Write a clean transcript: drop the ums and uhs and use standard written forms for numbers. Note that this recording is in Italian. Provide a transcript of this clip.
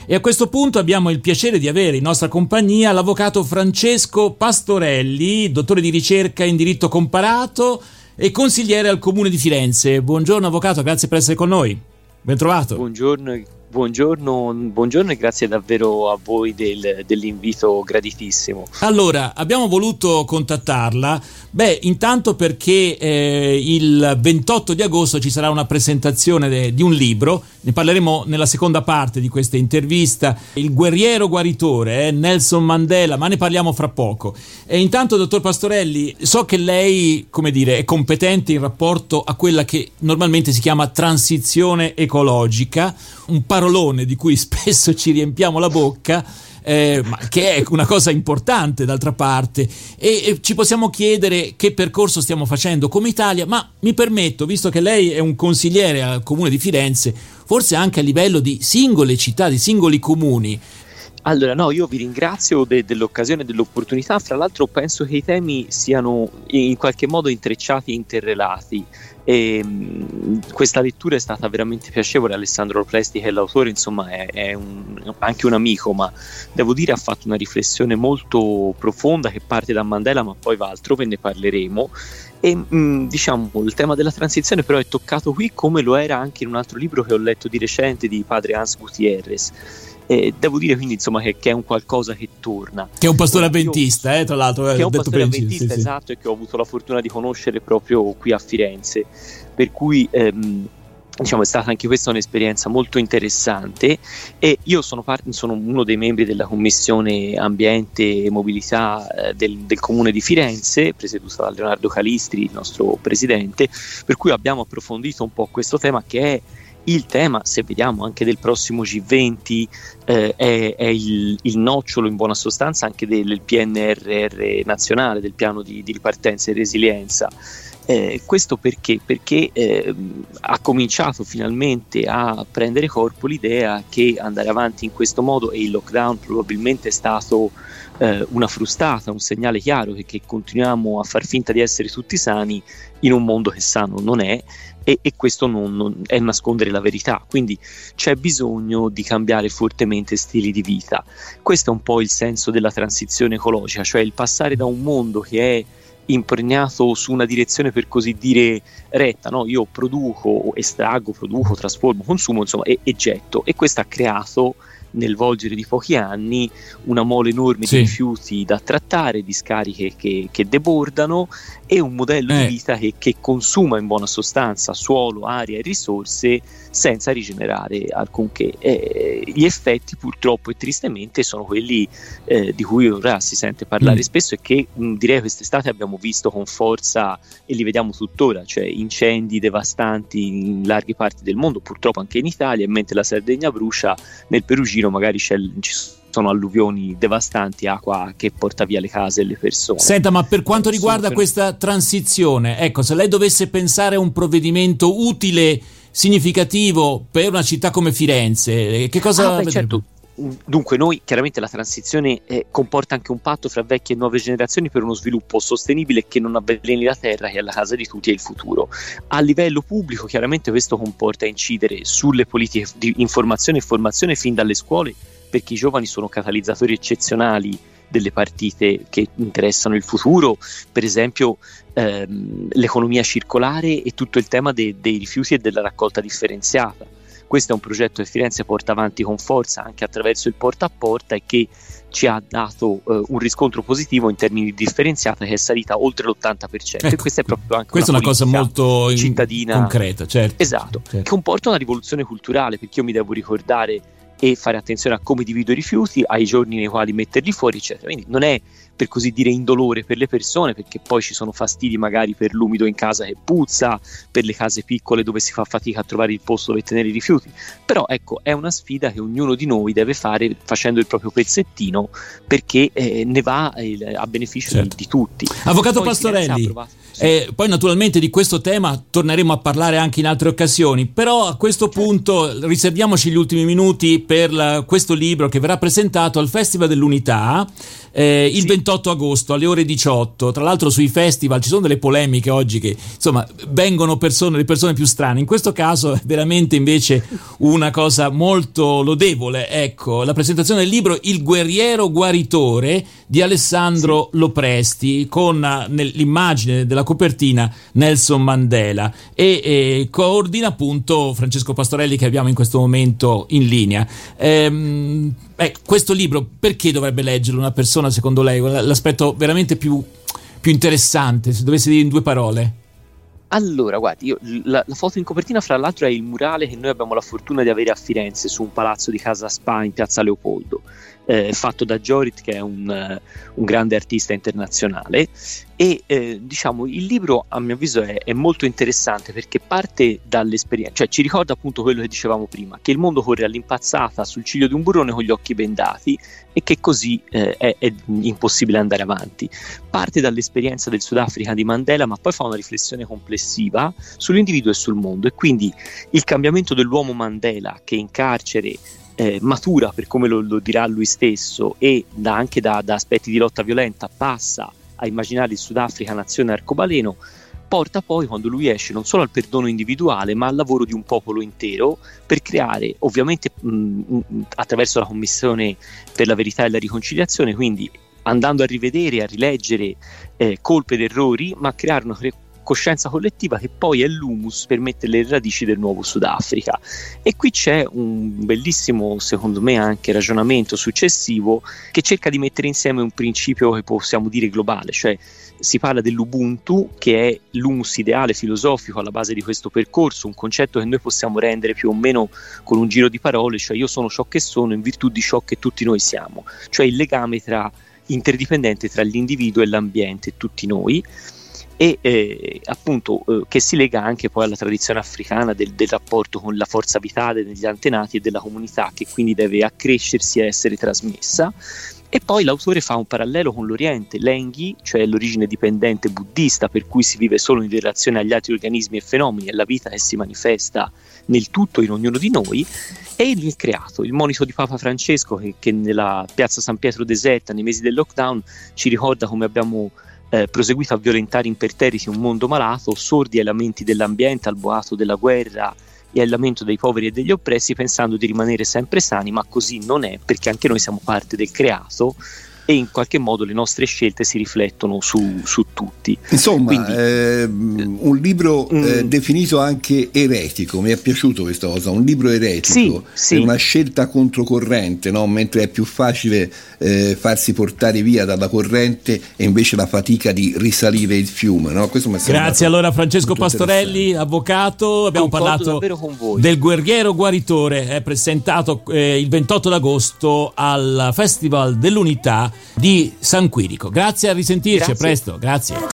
E a questo punto abbiamo il piacere di avere in nostra compagnia l'avvocato Francesco Pastorelli, dottore di ricerca in diritto comparato e consigliere al Comune di Firenze. Buongiorno avvocato, grazie per essere con noi. Ben trovato. Buongiorno e grazie davvero a voi dell'invito graditissimo. Allora, abbiamo voluto contattarla, intanto perché il 28 di agosto ci sarà una presentazione di un libro, ne parleremo nella seconda parte di questa intervista, Il guerriero guaritore, Nelson Mandela, ma ne parliamo fra poco. E intanto, dottor Pastorelli, so che lei, è competente in rapporto a quella che normalmente si chiama transizione ecologica, un parolone di cui spesso ci riempiamo la bocca, ma che è una cosa importante d'altra parte, e ci possiamo chiedere che percorso stiamo facendo come Italia, ma mi permetto, visto che lei è un consigliere al Comune di Firenze, forse anche a livello di singole città, di singoli comuni. Allora, no, io vi ringrazio dell'occasione e dell'opportunità. Fra l'altro penso che i temi siano in qualche modo intrecciati e interrelati. Questa lettura è stata veramente piacevole. Alessandro Plesti, che è l'autore, insomma è anche un amico, ma devo dire ha fatto una riflessione molto profonda che parte da Mandela ma poi va altrove, ne parleremo. E il tema della transizione però è toccato qui, come lo era anche in un altro libro che ho letto di recente di padre Hans Gutierrez. Devo dire quindi che è un qualcosa che torna, che è un pastore avventista, tra l'altro, che è un pastore avventista, sì. Esatto, e che ho avuto la fortuna di conoscere proprio qui a Firenze, per cui è stata anche questa un'esperienza molto interessante. E io sono uno dei membri della commissione ambiente e mobilità del Comune di Firenze, presieduta da Leonardo Calistri, il nostro presidente, per cui abbiamo approfondito un po' questo tema, che è il tema, se vediamo, anche del prossimo G20, è il nocciolo in buona sostanza anche del PNRR nazionale, del piano di ripartenza e resilienza. Questo perché ha cominciato finalmente a prendere corpo l'idea che andare avanti in questo modo, e il lockdown probabilmente è stato una frustata, un segnale chiaro che continuiamo a far finta di essere tutti sani in un mondo che sano non è, e questo non è nascondere la verità. Quindi c'è bisogno di cambiare fortemente stili di vita. Questo è un po' il senso della transizione ecologica, cioè il passare da un mondo che è impregnato su una direzione per così dire retta, no? Io produco, estraggo, trasformo, consumo, insomma, e getto, e questo ha creato nel volgere di pochi anni una mole enorme di rifiuti da trattare, di scariche che debordano, e un modello di vita che consuma in buona sostanza suolo, aria e risorse senza rigenerare alcunché. Gli effetti purtroppo e tristemente sono quelli di cui ora si sente parlare spesso, e che direi quest'estate abbiamo visto con forza e li vediamo tuttora, cioè incendi devastanti in larghe parti del mondo, purtroppo anche in Italia, e mentre la Sardegna brucia, nel Perugino magari ci sono alluvioni devastanti, acqua che porta via le case e le persone. Senta, ma per quanto riguarda questa transizione, ecco, se lei dovesse pensare a un provvedimento utile, significativo per una città come Firenze, che cosa certo. Dunque, noi chiaramente la transizione comporta anche un patto fra vecchie e nuove generazioni per uno sviluppo sostenibile che non avveleni la terra, che è la casa di tutti e il futuro. A livello pubblico chiaramente questo comporta incidere sulle politiche di informazione e formazione fin dalle scuole, perché i giovani sono catalizzatori eccezionali delle partite che interessano il futuro, per esempio l'economia circolare e tutto il tema dei rifiuti e della raccolta differenziata. Questo è un progetto che Firenze porta avanti con forza anche attraverso il porta a porta, e che ci ha dato un riscontro positivo in termini di differenziata, che è salita oltre l'80%. Ecco, e questa è proprio anche questa una è una cosa molto cittadina concreta, certo. Esatto, certo. Comporta una rivoluzione culturale, perché io mi devo ricordare e fare attenzione a come divido i rifiuti, ai giorni nei quali metterli fuori, eccetera. Quindi non è, per così dire, indolore per le persone, perché poi ci sono fastidi magari per l'umido in casa che puzza, per le case piccole dove si fa fatica a trovare il posto dove tenere i rifiuti. Però ecco, è una sfida che ognuno di noi deve fare facendo il proprio pezzettino, perché ne va a beneficio di tutti. Avvocato Pastorelli, poi naturalmente di questo tema torneremo a parlare anche in altre occasioni, però a questo punto riserviamoci gli ultimi minuti per questo libro che verrà presentato al Festival dell'Unità il 28 28 agosto alle ore 18. Tra l'altro sui festival ci sono delle polemiche oggi che insomma vengono le persone più strane. In questo caso è veramente invece una cosa molto lodevole. Ecco, la presentazione del libro Il guerriero guaritore di Alessandro Lopresti, con nell'immagine della copertina Nelson Mandela, e coordina appunto Francesco Pastorelli, che abbiamo in questo momento in linea. Questo libro, perché dovrebbe leggerlo una persona secondo lei? L'aspetto veramente più interessante, se dovesse dire in 2 parole. Allora, guardi, la foto in copertina, fra l'altro, è il murale che noi abbiamo la fortuna di avere a Firenze, su un palazzo di Casa Spa in Piazza Leopoldo, fatto da Jorit, che è un grande artista internazionale. E diciamo, il libro, a mio avviso, è molto interessante perché parte dall'esperienza, cioè ci ricorda appunto quello che dicevamo prima, che il mondo corre all'impazzata sul ciglio di un burrone con gli occhi bendati, e che così è impossibile andare avanti. Parte dall'esperienza del Sudafrica di Mandela, ma poi fa una riflessione complessiva sull'individuo e sul mondo, e quindi il cambiamento dell'uomo Mandela, che in carcere matura, per come lo dirà lui stesso, e anche da aspetti di lotta violenta passa a immaginare il Sudafrica nazione arcobaleno, porta poi, quando lui esce, non solo al perdono individuale, ma al lavoro di un popolo intero, per creare, ovviamente attraverso la Commissione per la verità e la riconciliazione, quindi andando a rivedere e a rileggere colpe ed errori, ma creare una coscienza collettiva che poi è l'humus per mettere le radici del nuovo Sudafrica. E qui c'è un bellissimo, secondo me, anche ragionamento successivo che cerca di mettere insieme un principio che possiamo dire globale, cioè si parla dell'Ubuntu, che è l'humus ideale filosofico alla base di questo percorso, un concetto che noi possiamo rendere più o meno con un giro di parole, cioè io sono ciò che sono in virtù di ciò che tutti noi siamo, cioè il legame interdipendente tra l'individuo e l'ambiente e tutti noi. E appunto che si lega anche poi alla tradizione africana del rapporto con la forza vitale degli antenati e della comunità, che quindi deve accrescersi e essere trasmessa. E poi l'autore fa un parallelo con l'Oriente, l'Engi, cioè l'origine dipendente buddista, per cui si vive solo in relazione agli altri organismi e fenomeni, è la vita che si manifesta nel tutto, in ognuno di noi, e il creato, il monito di Papa Francesco, che nella piazza San Pietro deserta nei mesi del lockdown ci ricorda come abbiamo proseguito a violentare imperterriti un mondo malato, sordi ai lamenti dell'ambiente, al boato della guerra e al lamento dei poveri e degli oppressi, pensando di rimanere sempre sani, ma così non è, perché anche noi siamo parte del creato e in qualche modo le nostre scelte si riflettono su tutti. Insomma, quindi, un libro definito anche eretico, mi è piaciuto questa cosa, un libro eretico, sì. È una scelta controcorrente, no? Mentre è più facile farsi portare via dalla corrente e invece la fatica di risalire il fiume, no? Questo mi è Grazie allora Francesco Pastorelli, avvocato. Abbiamo parlato del guerriero guaritore, presentato il 28 d'agosto al Festival dell'Unità di San Quirico. Grazie, a risentirci. Grazie. A presto, grazie.